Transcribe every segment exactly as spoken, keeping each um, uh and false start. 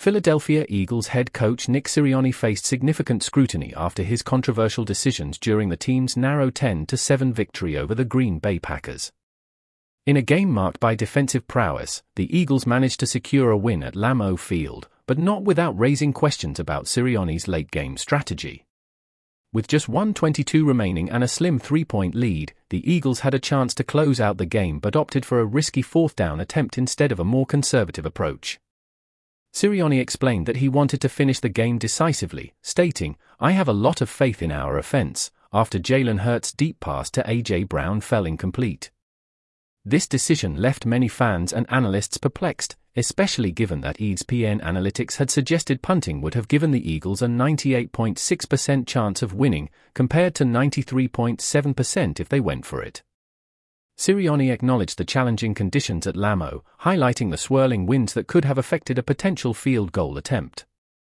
Philadelphia Eagles head coach Nick Sirianni faced significant scrutiny after his controversial decisions during the team's narrow ten to seven victory over the Green Bay Packers. In a game marked by defensive prowess, the Eagles managed to secure a win at Lambeau Field, but not without raising questions about Sirianni's late-game strategy. With just one twenty-two remaining and a slim three-point lead, the Eagles had a chance to close out the game but opted for a risky fourth-down attempt instead of a more conservative approach. Sirianni explained that he wanted to finish the game decisively, stating, "I have a lot of faith in our offense," after Jalen Hurts' deep pass to A J Brown fell incomplete. This decision left many fans and analysts perplexed, especially given that E S P N Analytics had suggested punting would have given the Eagles a ninety-eight point six percent chance of winning, compared to ninety-three point seven percent if they went for it. Sirianni acknowledged the challenging conditions at Lambeau, highlighting the swirling winds that could have affected a potential field goal attempt.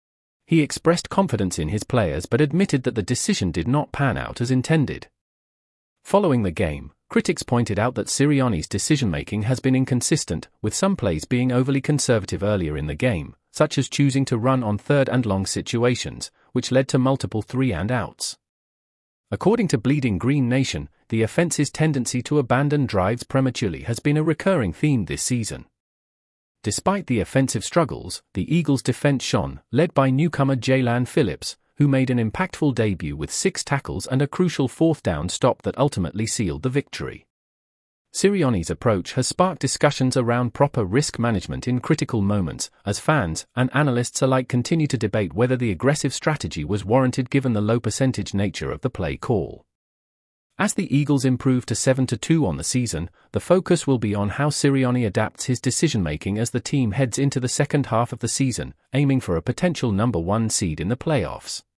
He expressed confidence in his players but admitted that the decision did not pan out as intended. Following the game, critics pointed out that Sirianni's decision-making has been inconsistent, with some plays being overly conservative earlier in the game, such as choosing to run on third and long situations, which led to multiple three-and-outs. According to Bleeding Green Nation, the offense's tendency to abandon drives prematurely has been a recurring theme this season. Despite the offensive struggles, the Eagles' defense shone, led by newcomer Jaelan Phillips, who made an impactful debut with six tackles and a crucial fourth-down stop that ultimately sealed the victory. Sirianni's approach has sparked discussions around proper risk management in critical moments, as fans and analysts alike continue to debate whether the aggressive strategy was warranted given the low-percentage nature of the play call. As the Eagles improve to seven to two on the season, the focus will be on how Sirianni adapts his decision-making as the team heads into the second half of the season, aiming for a potential number one seed in the playoffs.